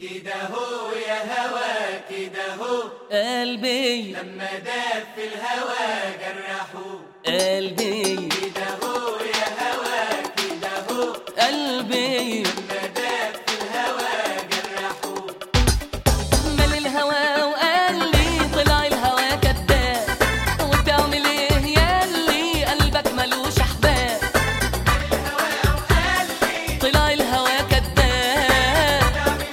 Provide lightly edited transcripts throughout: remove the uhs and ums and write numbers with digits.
كده هو يا هوا كده هو قلبي لما داب في الهوا جرحوه قلبي كده هو يا هوا كده هو قلبي لما داب في الهوا جرحوه مال الهوا وقال لي طلع الهوا كداب وبتعمل ايه ياللي قلبك ملوش احباب طلع الهوا كداب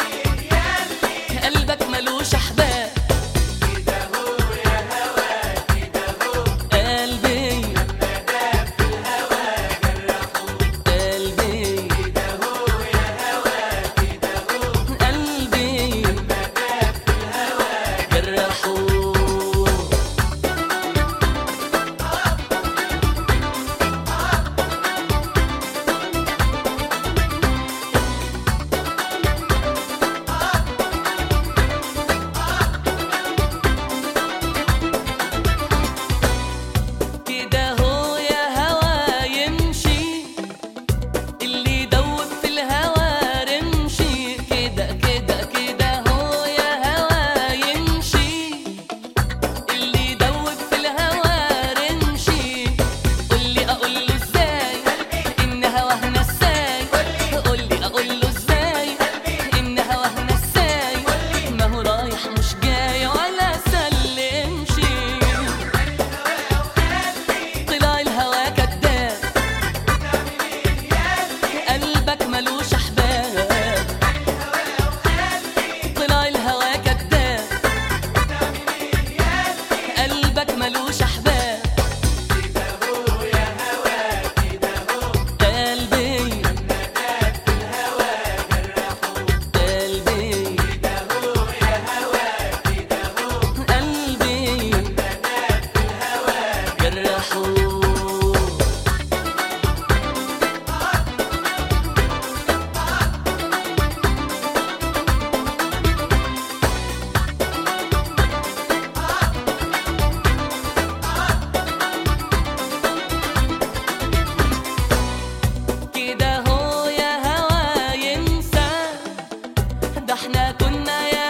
قلبك ملوش احباب كده هو يا هوا كده هو قلبي لما داب في الهوا جرحوه قلبي كده هو يا هوا كده هو قلبي لما داب في الهوا جرحوه كده هو يا هوا يمشي اللي يدوب في الهوا رمشي كده كده كده هو يا هوا يمشي اللي يدوب في الهوا رمشي قولي اقول له ازاي ان هواه نساي قولي اقول له ازاي ان هواه نساي ما هو رايح مش جاي ولا سلمشي طلع الهوا كداب قلبك ملوش احباب طلع الهوا كداب قلبك ملوش احباب كده هو يا هوا كده هو قلبي لما داب في الهوا جرحوه قلبي كده هو يا هوا كده هو قلبي لما داب في الهوا جرحوه كده هو يا هوا ينسى ده احنا كنا يا